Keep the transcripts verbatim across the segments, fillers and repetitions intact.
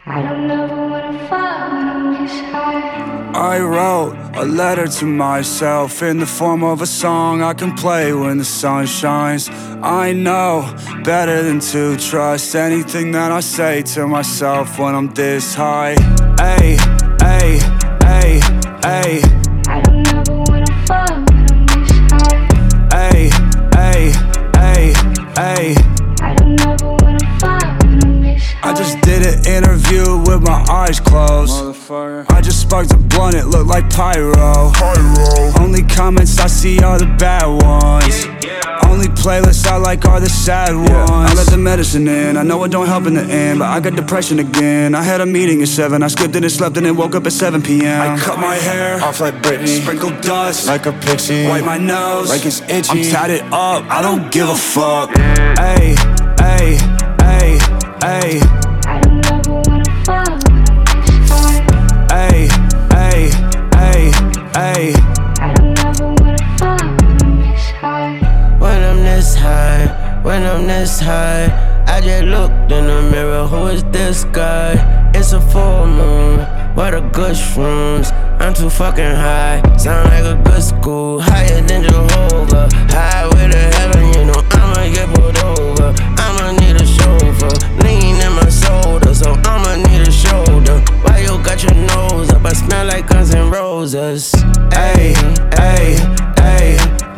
I don't ever wanna fall when I'm this high. I wrote a letter to myself in the form of a song I can play when the sun shines. I know better than to trust anything that I say to myself when I'm this high. Ay, ay, ay, ay. I don't ever wanna fall when I'm this high. Ay, ay, ay, ay. I don't ever wanna fall when I'm this high. I just did an interview with my eyes closed. I just sparked a blunt, it looked like pyro. Pyro. Only comments I see are the bad ones. Yeah, yeah. Only playlists I like are the sad ones. Yeah. I let the medicine in, I know it don't help in the end, but I got depression again. I had a meeting at seven, I skipped it and slept and then woke up at seven p m I cut my hair off like Britney, sprinkled dust like a pixie, wipe my nose like it's itchy. I'm tatted up, I don't give a fuck. Ay, ay, ay, ay. I don't ever wanna fall when I'm this high. Ay, ay, ay, ay. I don't ever wanna fall when I'm this high. When I'm this high, when I'm this high, I just looked in the mirror, who is this guy? It's a full moon, where the good shrooms? I'm too fucking high, sound like a good school, higher than Jehovah. Highway to heaven, you know I'ma get pulled over. I'ma need a chauffeur, lean in my soda, so I'ma need a shoulder. Why you got your nose up? I smell like Guns N' Roses. Ay, ay, ay,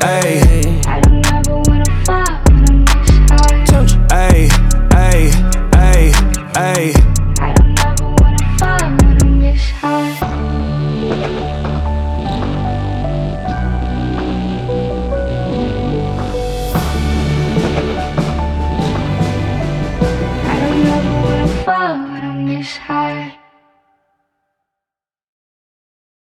ay. I don't ever wanna fall when I'm this high. Ay, ay, ay, ay. I don't ever wanna fall when I'm this high. I don't ever wanna fall when I'm this high.